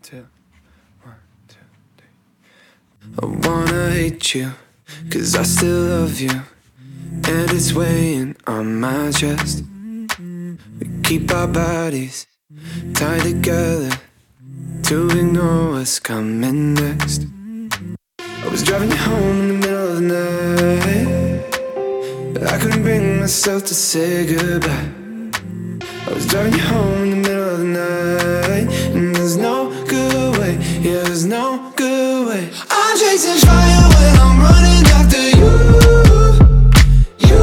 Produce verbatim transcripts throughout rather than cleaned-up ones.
two, one, two, three. I wanna hate you, cause I still love you, and it's weighing on my chest. We keep our bodies tied together to ignore what's coming next. I was driving you home in the middle of the night, but I couldn't bring myself to say goodbye. I was driving you home in the middle of the night, and there's no good way, yeah, there's no good way. I'm chasing fire when I'm running after you, you.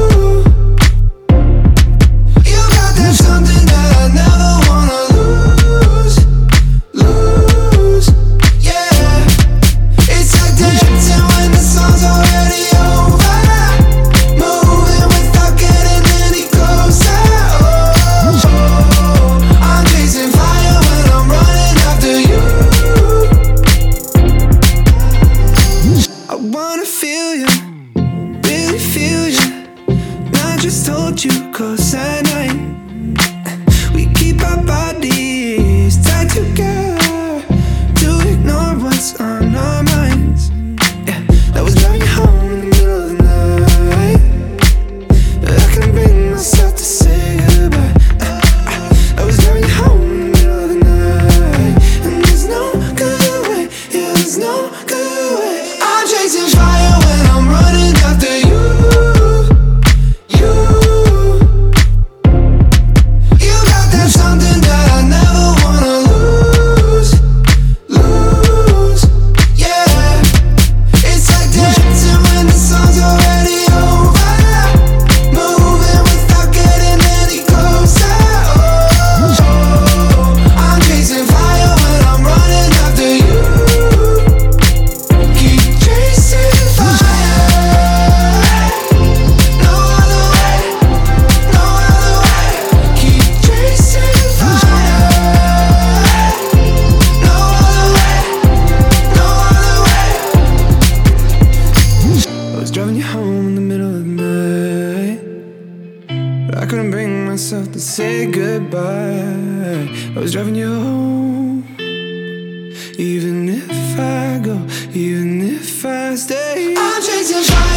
You got that something that I never wanna lose, lose, yeah. It's like dancing when the song's already over, moving without getting any closer. I'm chasing fire when I'm running after you. I wanna feel you, really feel you, not just hold you close at night. We keep our bodies tied together to ignore what's on our minds. Yeah, I was driving you home in the middle of the night, but I couldn't bring myself to say goodbye. I was driving you home in the middle of the night, and there's no good way, yeah, there's no good way. I'm chasing fire when I'm running after you, you. You got that something that I never wanna lose, lose, yeah. It's like dancing when the song's already over, moving without getting any closer. Oh, I'm chasing fire when I'm running after you. Keep chasing fire, no other way, no other way. Keep chasing fire, no other way, no other way. I was driving you home in the middle of the night, but I couldn't bring myself to say goodbye. I was driving you home, even if I go, even if I stay. I'm chasing fire.